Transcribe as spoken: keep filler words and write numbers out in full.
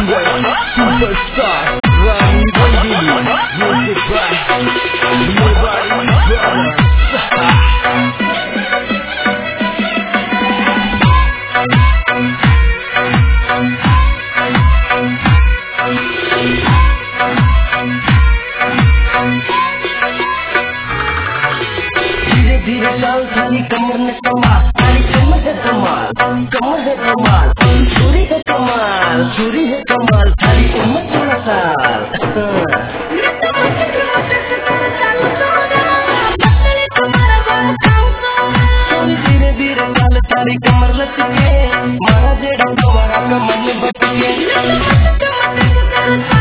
singer, superstar, Rani Rangili, music by Nobody Brothers. धीरे धीरे चाल थाली कमर में कमाल, थाली कमर है कमाल, कमर है कमाल, छुरी है कमाल, छुरी है कमाल, थाली उम्र सोलह साल। धीरे धीरे चाल थाली कमर लचके, मारा जेड़ा कमरा का मन बटके।